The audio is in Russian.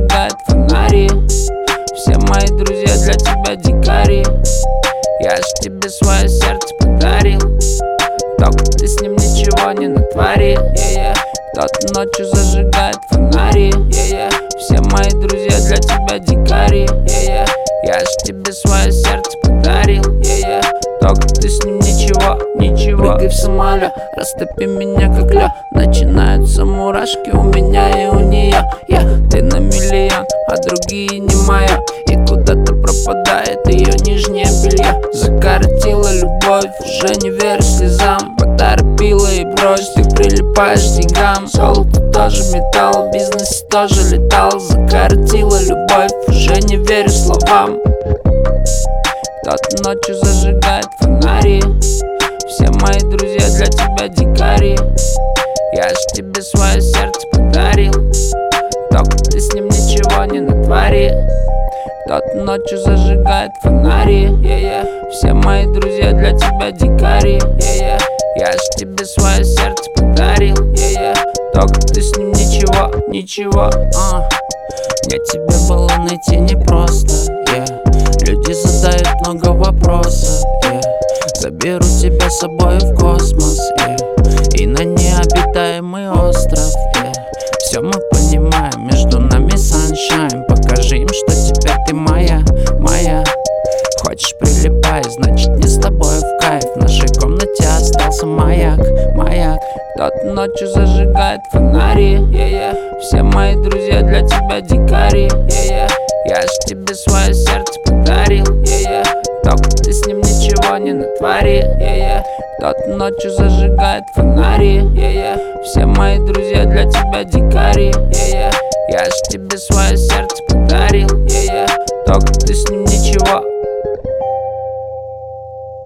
зажигает фонари. Все мои друзья для тебя дикари. Я ж тебе свое сердце подарил, только ты с ним ничего не натворил. Кто-то ночью зажигает фонари. Все мои друзья для тебя дикари. Я ж тебе свое сердце подарил, только ты с ним ничего. Прыгай в самолет, растопи меня как лед. Начинаются мурашки у меня и у нее. Ты на миллион, а другие не моя. И куда-то пропадает ее нижнее белье. Закоротила любовь, уже не верю слезам. Поторопила и брось, ты прилипаешь к деньгам. Золото тоже металл, бизнес тоже летал. Закоротила любовь, уже не верю словам. Кто-то ночью зажигает фонари. Все мои друзья для тебя дикари. Я ж тебе свое сердце подарил, только ты с ним ничего не натворил. Кто-то ночью зажигает фонари. Все мои друзья для тебя дикари. Я ж тебе свое сердце подарил, только ты с ним ничего. Мне тебя было найти непросто, Люди задают много вопросов, Заберу тебя с собой в космос, И на необитаемый остров, Все мы понимаем, между нами sunshine. Покажи им, что теперь ты моя. Хочешь прилипай, значит не с тобой в кайф. В нашей комнате остался маяк. Кто-то ночью зажигает фонари. Все мои друзья для тебя дикари. Я ж тебе свое сердце подарил, только ты с ним ничего не натворил. Кто-то ночью зажигает фонари. Все мои друзья для тебя дикари. Я ж тебе свое сердце подарил, только ты с ним ничего.